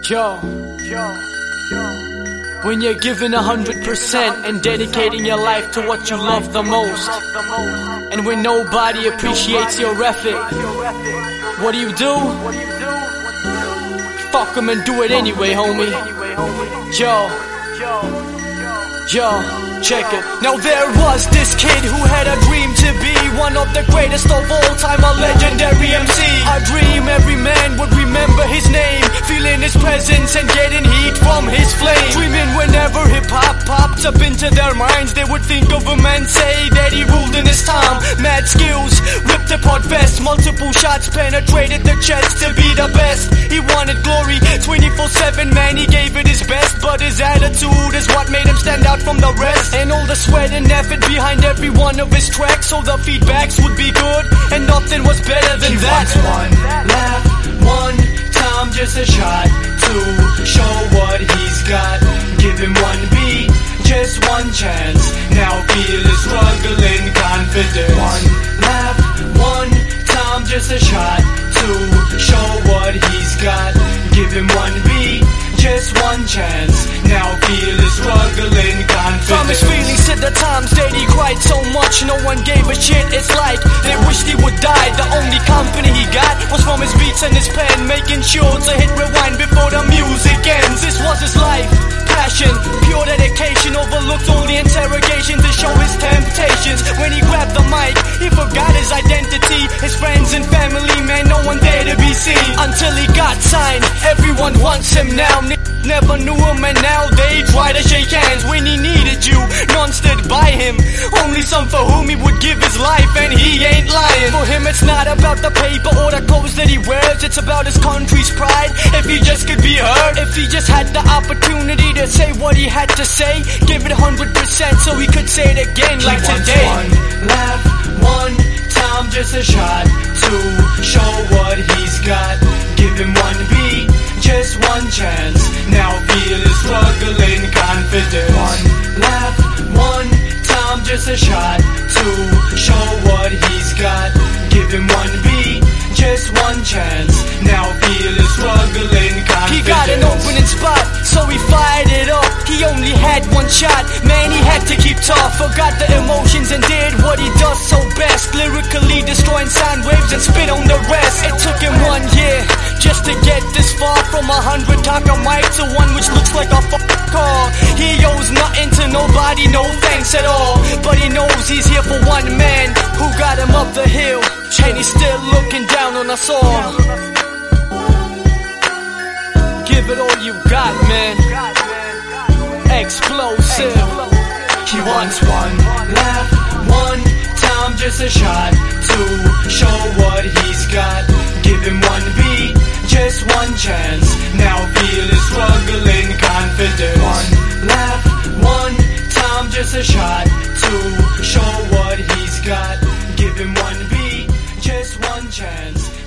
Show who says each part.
Speaker 1: Yo, when you're giving 100% and dedicating your life to what you love the most, and when nobody appreciates your effort, what do? Fuck 'em and do it anyway, homie. Yo, check it. Now there was this kid who had a dream to be one of the greatest of all time, a legendary MC. A dream every man would remember his name, feeling his presence and getting heat from his flame. Dreaming whenever hip-hop popped up into their minds, they would think of him and say that he ruled in his time. Mad skills, ripped apart vest, multiple shots penetrated the chest to be the best. He wanted glory 24/7, man, he gave it his best, but his attitude is what made him stand out from the rest. And all the sweat and effort behind every one of his tracks, so the feedbacks would be good, and nothing was better than that.
Speaker 2: He wants one laugh, one time, just a shot to show what he's got. Give him one beat, just one chance. Now feel his struggling confidence. One laugh, one time, just a shot to show what he's got. Give him one beat, just one chance. Now feel his struggling confidence.
Speaker 1: From his feelings to the times that he cried so much no one gave a shit. It's like they wished he would die. The only company he got was from his beats and his pen, making sure to hit rewind before the music ends. This was his life, passion, pure dedication, overlooked all the interrogation to show his temptations. When he grabbed the mic, he forgot his identity, his friends and family, man, no one there to be seen. Until he got signed, everyone wants him now. Never knew him and now they try to shake hands. When he needed you, none stood by him, only some for whom he would give his life, and he ain't lying. For him it's not about the paper or the clothes that he wears, it's about his country's pride. If he just could be heard, if he just had the opportunity to say what he had to say, give it 100% so he could say it again like today.
Speaker 2: One laugh, one time, just a shot to show what he's got. Give him one beat, just one chance. Now feel his struggling confidence. One laugh, one time, just a shot to show what he's got. Give him one beat, just one chance. Now feel his struggling confidence.
Speaker 1: He got an opening spot, so he fired it up. He only had one shot, man, he had to keep tough. Forgot the emotions and did what he does so best, lyrically destroying sound waves and spit on the rest. It took him 1 year just to get this far, from 100 talker mic to one which looks like a car. He owes nothing to nobody, no thanks at all, but he knows he's here for one man who got him up the hill, and he's still looking down on us all. Give it all you got, man. Explosive.
Speaker 2: He wants one laugh, one time, just a shot to show what he's got. Give him one beat, just one chance. Now feel his struggling confidence. One laugh, one time, just a shot to show what he's got. Give him one beat, just one chance.